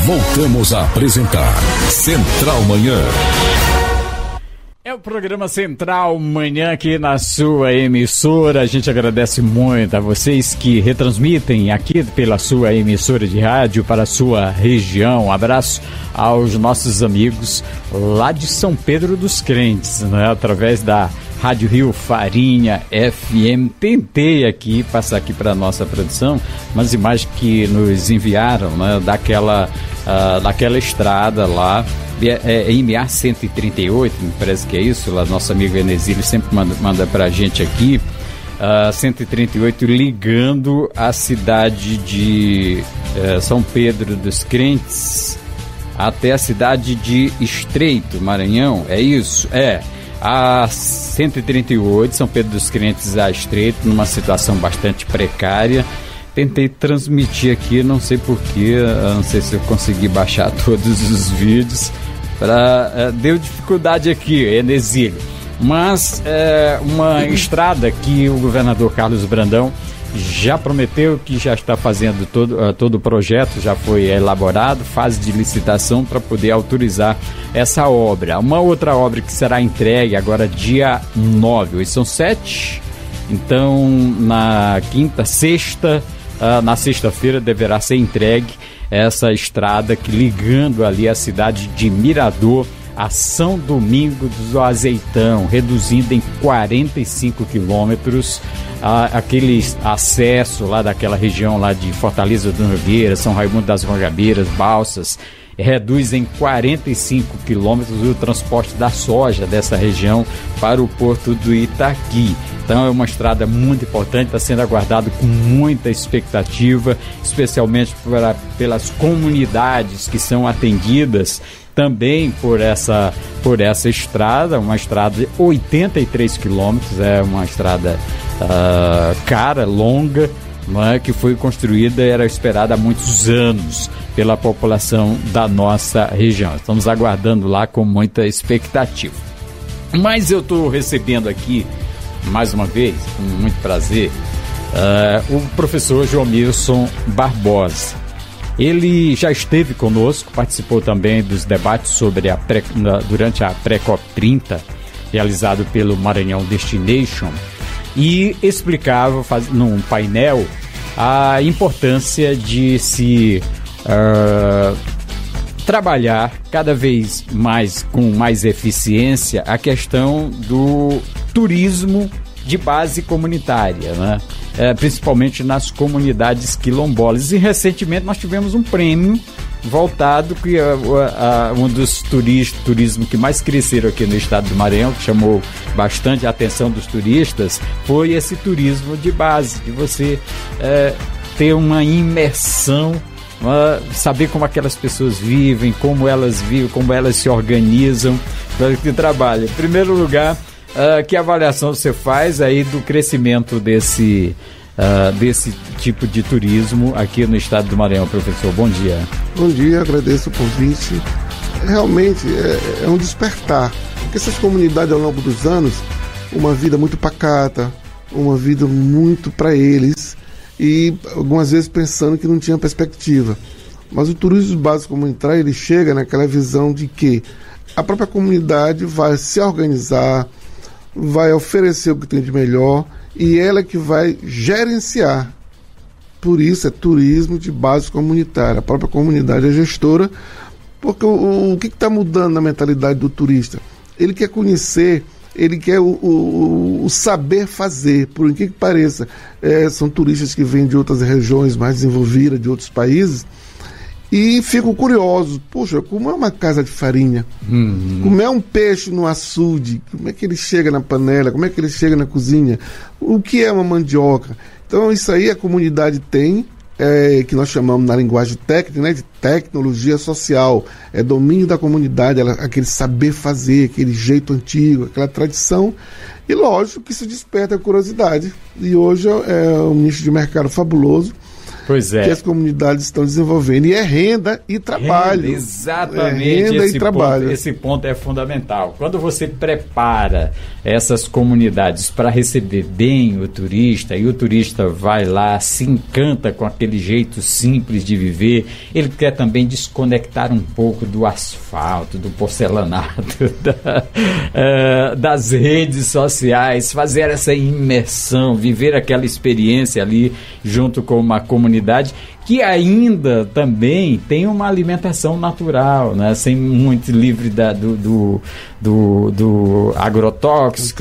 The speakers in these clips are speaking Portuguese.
Voltamos a apresentar Central Manhã. É o programa Central Manhã aqui na sua emissora. A gente agradece muito a vocês que retransmitem aqui pela sua emissora de rádio para a sua região. Um abraço aos nossos amigos lá de São Pedro dos Crentes, né? Através da Rádio Rio Farinha FM. Tentei aqui passar aqui para a nossa produção umas imagens que nos enviaram, né? Daquela estrada lá. MA 138, me parece que é isso, lá nosso amigo Enesílio sempre manda pra gente aqui, 138 ligando a cidade de São Pedro dos Crentes até a cidade de Estreito, Maranhão, é isso? A 138, São Pedro dos Crentes a Estreito, numa situação bastante precária. Tentei transmitir aqui, não sei porquê, não sei se eu consegui baixar todos os vídeos, deu dificuldade aqui, Enesílio. Mas uma estrada que o governador Carlos Brandão já prometeu, que já está fazendo todo o projeto, já foi elaborado, fase de licitação para poder autorizar essa obra. Uma outra obra que será entregue agora dia 9, hoje são 7, então na na sexta-feira deverá ser entregue essa estrada que ligando ali a cidade de Mirador a São Domingos do Azeitão, reduzindo em 45 quilômetros aquele acesso lá daquela região lá de Fortaleza do Nogueira, São Raimundo das Rongabeiras, Balsas, reduz em 45 quilômetros o transporte da soja dessa região para o porto do Itaqui. Então é uma estrada muito importante, está sendo aguardado com muita expectativa, especialmente pelas comunidades que são atendidas também por essa estrada, uma estrada de 83 quilômetros, é uma estrada cara, longa, que foi construída, era esperada há muitos anos pela população da nossa região. Estamos aguardando lá com muita expectativa. Mas eu estou recebendo aqui, mais uma vez, com muito prazer, o professor Joamilson Barbosa. Ele já esteve conosco, participou também dos debates sobre durante a Pré-COP 30, realizado pelo Maranhão Destination, e explicava num painel a importância de se trabalhar cada vez mais com mais eficiência a questão do turismo de base comunitária, né? Principalmente nas comunidades quilombolas. E recentemente nós tivemos um prêmio voltado que um dos turismo que mais cresceram aqui no estado do Maranhão, que chamou bastante a atenção dos turistas, foi esse turismo de base, de você ter uma imersão, saber como aquelas pessoas vivem, como elas se organizam para que trabalhem. Em primeiro lugar, que avaliação você faz aí do crescimento desse tipo de turismo aqui no estado do Maranhão, professor? Bom dia. Bom dia, agradeço o convite. Realmente é um despertar, porque essas comunidades ao longo dos anos, uma vida muito pacata, uma vida muito para eles, e algumas vezes pensando que não tinha perspectiva. Mas o turismo básico comunitário, ele chega naquela visão de que a própria comunidade vai se organizar, vai oferecer o que tem de melhor e ela que vai gerenciar. Por isso é turismo de base comunitária. A própria comunidade é gestora, porque o que está mudando na mentalidade do turista? Ele quer conhecer, ele quer o saber fazer, por que pareça. São turistas que vêm de outras regiões mais desenvolvidas, de outros países, e ficam curiosos. Poxa, como é uma casa de farinha? Como é um peixe no açude? Como é que ele chega na panela? Como é que ele chega na cozinha? O que é uma mandioca? Então isso aí a comunidade tem, que nós chamamos na linguagem técnica, né, de tecnologia social. É domínio da comunidade, aquele saber fazer, aquele jeito antigo, aquela tradição. E lógico que isso desperta a curiosidade. E hoje é um nicho de mercado fabuloso. que as comunidades estão desenvolvendo. E é renda e trabalho. Renda, exatamente. Esse ponto é fundamental. Quando você prepara essas comunidades para receber bem o turista, e o turista vai lá, se encanta com aquele jeito simples de viver, ele quer também desconectar um pouco do asfalto, do porcelanato, das redes sociais, fazer essa imersão, viver aquela experiência ali junto com uma comunidade que ainda também tem uma alimentação natural, né? Sem muito livre do agrotóxico,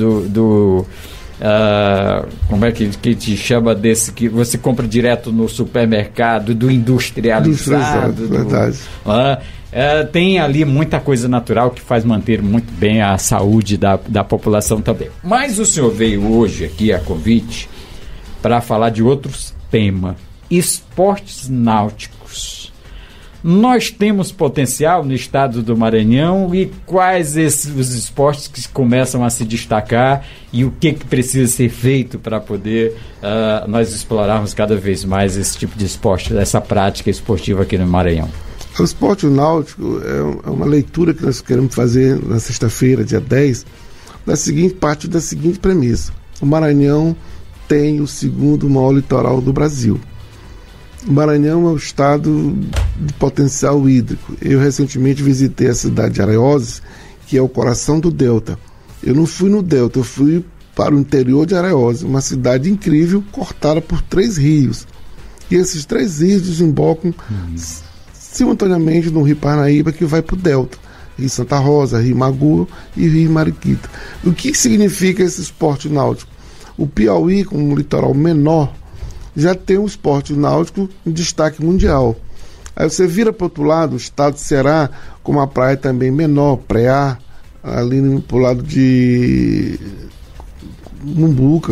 como é que te chama desse que você compra direto no supermercado, do industrializado. Verdade. Tem ali muita coisa natural que faz manter muito bem a saúde da população também. Mas o senhor veio hoje aqui a convite para falar de outros temas. Esportes náuticos. Nós temos potencial no estado do Maranhão, e quais os esportes que começam a se destacar e o que precisa ser feito para poder nós explorarmos cada vez mais esse tipo de esporte, essa prática esportiva aqui no Maranhão? O esporte náutico é uma leitura que nós queremos fazer na sexta-feira, dia 10, da seguinte premissa: o Maranhão tem o segundo maior litoral do Brasil. O Maranhão é um estado de potencial hídrico. Eu recentemente visitei a cidade de Areósas, que é o coração do Delta. Eu não fui no Delta, eu fui para o interior de Areósas, uma cidade incrível, cortada por 3 rios. E esses 3 rios desembocam simultaneamente no Rio Parnaíba, que vai para o Delta. Rio Santa Rosa, Rio Magu e Rio Mariquita. O que significa esse esporte náutico? O Piauí, com um litoral menor, já tem um esporte náutico em destaque mundial. Aí você vira para o outro lado, o estado de Ceará, com uma praia também menor, Preá, ali para o lado de Cumbuca.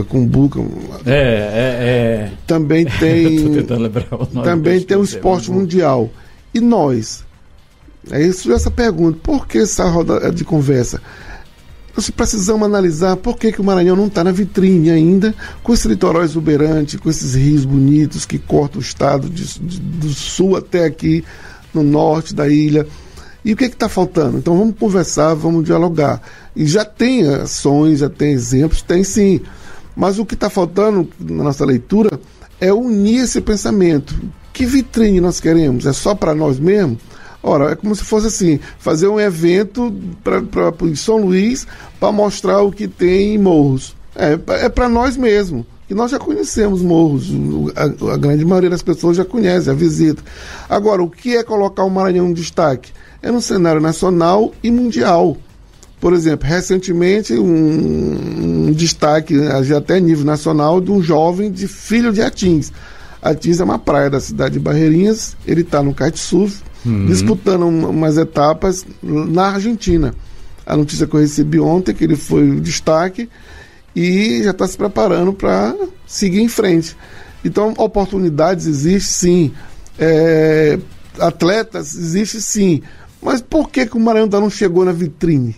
Também tem um esporte mundial. E nós? É isso, essa pergunta. Por que essa roda de conversa? Nós precisamos analisar por que o Maranhão não está na vitrine ainda, com esse litoral exuberante, com esses rios bonitos que cortam o estado do sul até aqui, no norte da ilha. E o que está faltando? Então vamos conversar, vamos dialogar. E já tem ações, já tem exemplos, tem sim. Mas o que está faltando na nossa leitura é unir esse pensamento. Que vitrine nós queremos? É só para nós mesmos? Ora, é como se fosse assim, fazer um evento para São Luís para mostrar o que tem em Morros. É para nós mesmos, que nós já conhecemos Morros, a grande maioria das pessoas já conhece, já visita. Agora, o que é colocar o Maranhão em destaque? É no cenário nacional e mundial. Por exemplo, recentemente um destaque, já até nível nacional, de um jovem de Filho de Atins. Atins é uma praia da cidade de Barreirinhas, ele está no kitesurf, disputando umas etapas na Argentina. A notícia que eu recebi ontem, que ele foi o destaque e já está se preparando para seguir em frente. Então, oportunidades existem sim, atletas existem sim, mas por que o Maranhão não chegou na vitrine?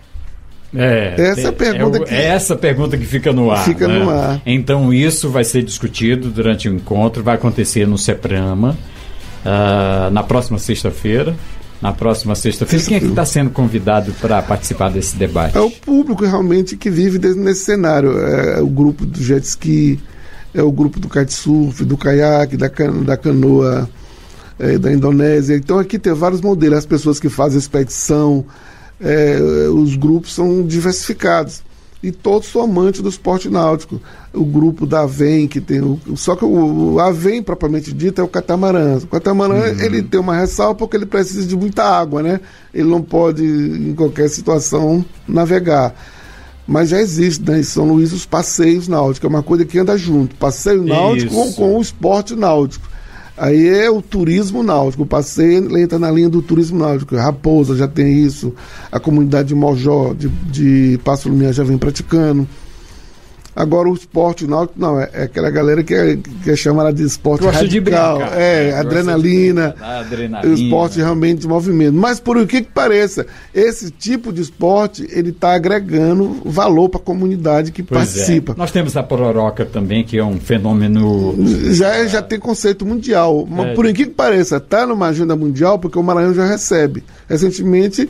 Essa pergunta que fica no ar. Fica no ar. Então isso vai ser discutido durante o encontro, vai acontecer no CEPRAMA, na próxima sexta-feira. Quem é que está sendo convidado para participar desse debate? É o público realmente que vive nesse cenário. É o grupo do jet ski, é o grupo do kitesurf, do caiaque, da canoa, da Indonésia. Então aqui tem vários modelos, as pessoas que fazem expedição. Os grupos são diversificados e todos são amantes do esporte náutico. O grupo da AVEM, que tem só que o AVEM propriamente dito é o catamarã. O catamarã ele tem uma ressalva porque ele precisa de muita água, né? Ele não pode em qualquer situação navegar, mas já existe, né, em São Luís, os passeios náuticos, é uma coisa que anda junto, passeio náutico com o esporte náutico. Aí é o turismo náutico, o passeio entra na linha do turismo náutico. Raposa já tem isso, a comunidade de Mojó, de Passo Lumiar já vem praticando. Agora o esporte náutico não, é aquela galera que é chamada de esporte gosta radical, de brincar, adrenalina, esporte realmente de movimento. Mas por o que pareça, esse tipo de esporte, ele está agregando valor para a comunidade que participa. Nós temos a pororoca também, que é um fenômeno... Já tem conceito mundial, mas por que pareça, está numa agenda mundial, porque o Maranhão já recebe. Recentemente,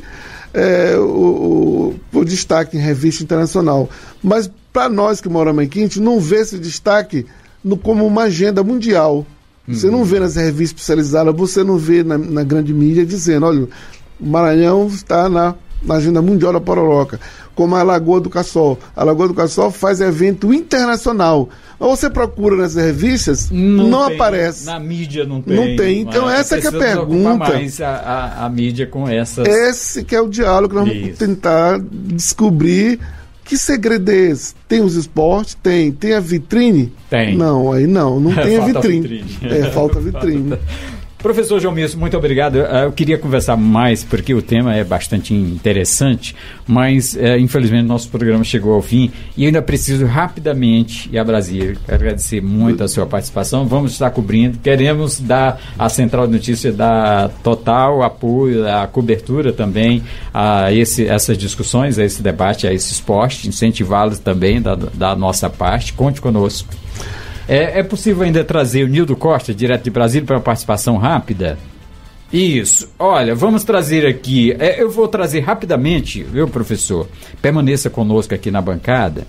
o destaque em revista internacional. Mas para nós que moramos aqui, a gente não vê esse destaque como uma agenda mundial. Você não vê nas revistas especializadas, você não vê na grande mídia dizendo, olha, o Maranhão está na agenda mundial da pororoca, como a Lagoa do Cassol. A Lagoa do Cassol faz evento internacional. Mas você procura nas revistas, não aparece. Na mídia não tem. Não tem. Então essa que é a pergunta. Mais a mídia com essas... Esse que é o diálogo que nós vamos tentar descobrir. Que segredo é esse? Tem os esportes? Tem. Tem a vitrine? Tem. Não, aí não tem a vitrine. Falta vitrine. Professor João Mirce, muito obrigado. Eu queria conversar mais, porque o tema é bastante interessante, mas infelizmente nosso programa chegou ao fim e eu ainda preciso rapidamente ir a Brasília. Quero agradecer muito a sua participação. Vamos estar cobrindo. Queremos dar à Central de Notícias dar total apoio, a cobertura também a essas discussões, a esse debate, a esse esporte, incentivá-los também da nossa parte. Conte conosco. É possível ainda trazer o Nildo Costa, direto de Brasília, para uma participação rápida? Isso. Olha, vamos trazer aqui... eu vou trazer rapidamente, viu, professor? Permaneça conosco aqui na bancada.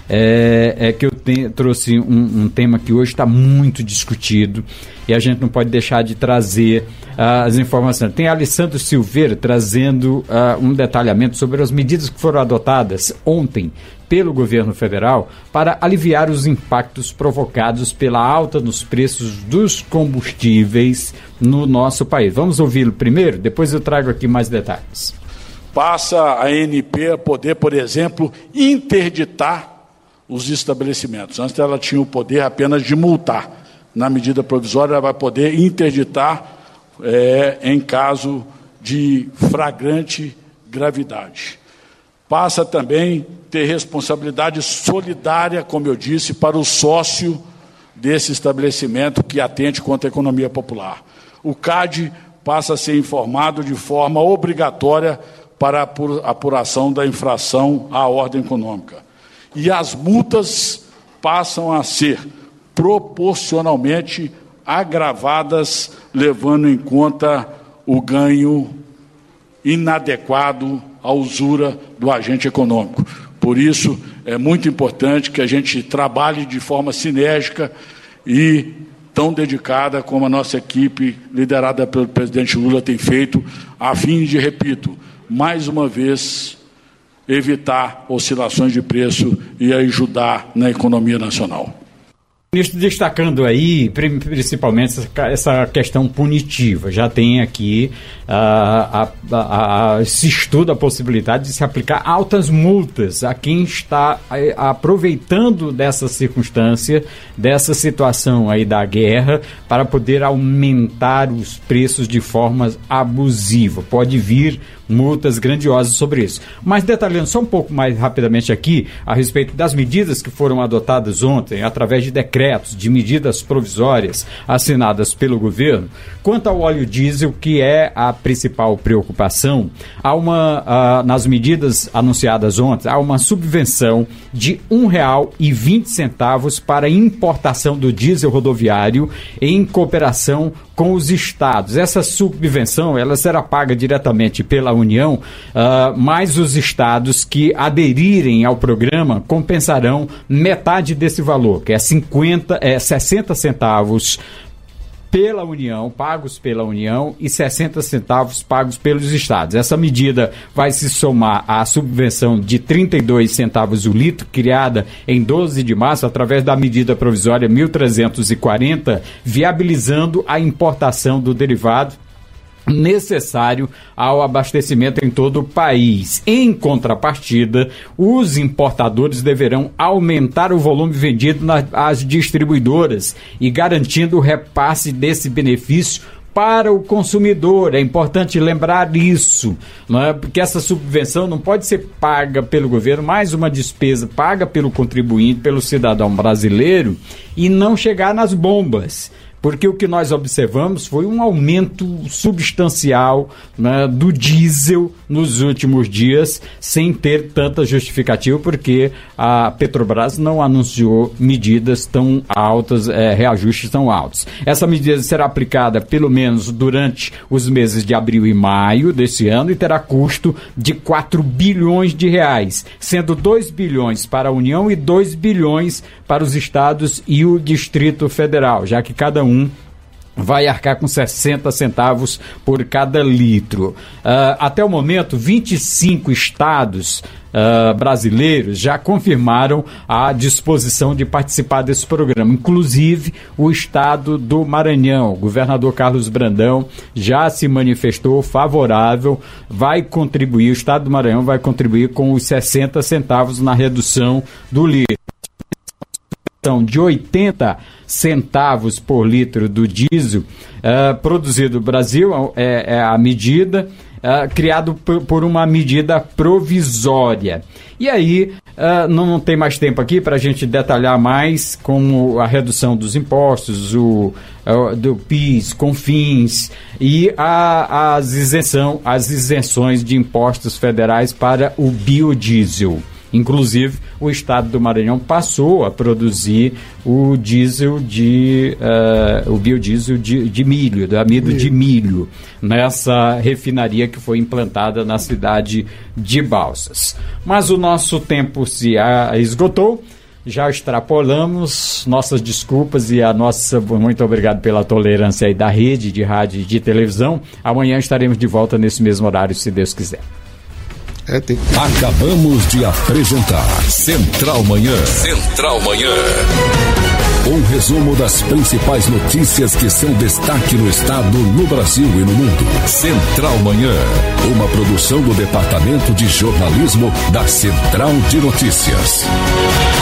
Que eu trouxe um tema que hoje está muito discutido e a gente não pode deixar de trazer as informações. Tem Alessandro Silveira trazendo um detalhamento sobre as medidas que foram adotadas ontem pelo governo federal para aliviar os impactos provocados pela alta nos preços dos combustíveis no nosso país. Vamos ouvi-lo primeiro, depois eu trago aqui mais detalhes. Passa a ANP a poder, por exemplo, interditar os estabelecimentos. Antes ela tinha o poder apenas de multar. Na medida provisória ela vai poder interditar em caso de flagrante gravidade. Passa também a ter responsabilidade solidária, como eu disse, para o sócio desse estabelecimento que atente contra a economia popular. O CAD passa a ser informado de forma obrigatória para a apuração da infração à ordem econômica. E as multas passam a ser proporcionalmente agravadas, levando em conta o ganho inadequado à usura do agente econômico. Por isso, é muito importante que a gente trabalhe de forma sinérgica e tão dedicada como a nossa equipe, liderada pelo presidente Lula, tem feito, a fim de, repito, mais uma vez, evitar oscilações de preço e ajudar na economia nacional. Ministro, destacando aí, principalmente essa questão punitiva, já tem aqui se estuda a possibilidade de se aplicar altas multas a quem está aproveitando dessa circunstância, dessa situação aí da guerra, para poder aumentar os preços de forma abusiva. Pode vir multas grandiosas sobre isso. Mas detalhando só um pouco mais rapidamente aqui, a respeito das medidas que foram adotadas ontem, através de decretos, de medidas provisórias assinadas pelo governo, quanto ao óleo diesel, que é a principal preocupação, nas medidas anunciadas ontem, há uma subvenção de R$ 1,20 para a importação do diesel rodoviário em cooperação com os estados. Essa subvenção ela será paga diretamente pela União, mas os estados que aderirem ao programa compensarão metade desse valor, que é 60 centavos pela União, pagos pela União, e 60 centavos pagos pelos estados. Essa medida vai se somar à subvenção de 32 centavos o litro, criada em 12 de março, através da medida provisória 1340, viabilizando a importação do derivado necessário ao abastecimento em todo o país. Em contrapartida, os importadores deverão aumentar o volume vendido às distribuidoras e garantindo o repasse desse benefício para o consumidor. É importante lembrar isso, não é? Porque essa subvenção não pode ser paga pelo governo, mais uma despesa paga pelo contribuinte, pelo cidadão brasileiro, e não chegar nas bombas. Porque o que nós observamos foi um aumento substancial, né, do diesel nos últimos dias, sem ter tanta justificativa, porque a Petrobras não anunciou medidas tão altas, reajustes tão altos. Essa medida será aplicada pelo menos durante os meses de abril e maio desse ano e terá custo de 4 bilhões de reais, sendo 2 bilhões para a União e 2 bilhões para os estados e o Distrito Federal, já que cada um vai arcar com 60 centavos por cada litro. Até o momento, 25 estados brasileiros já confirmaram a disposição de participar desse programa, inclusive o estado do Maranhão. O governador Carlos Brandão já se manifestou favorável, vai contribuir, o estado do Maranhão vai contribuir com os 60 centavos na redução do litro. De 80 centavos por litro do diesel produzido no Brasil, é a medida criada por uma medida provisória. E aí, não tem mais tempo aqui para a gente detalhar mais como a redução dos impostos, do PIS, CONFINS e as isenções de impostos federais para o biodiesel. Inclusive, o estado do Maranhão passou a produzir o biodiesel de milho, do amido de milho, nessa refinaria que foi implantada na cidade de Balsas. Mas o nosso tempo se esgotou, já extrapolamos, nossas desculpas e muito obrigado pela tolerância aí da rede de rádio e de televisão. Amanhã estaremos de volta nesse mesmo horário, se Deus quiser. Acabamos de apresentar Central Manhã. Central Manhã. Um resumo das principais notícias que são destaque no estado, no Brasil e no mundo. Central Manhã. Uma produção do Departamento de Jornalismo da Central de Notícias.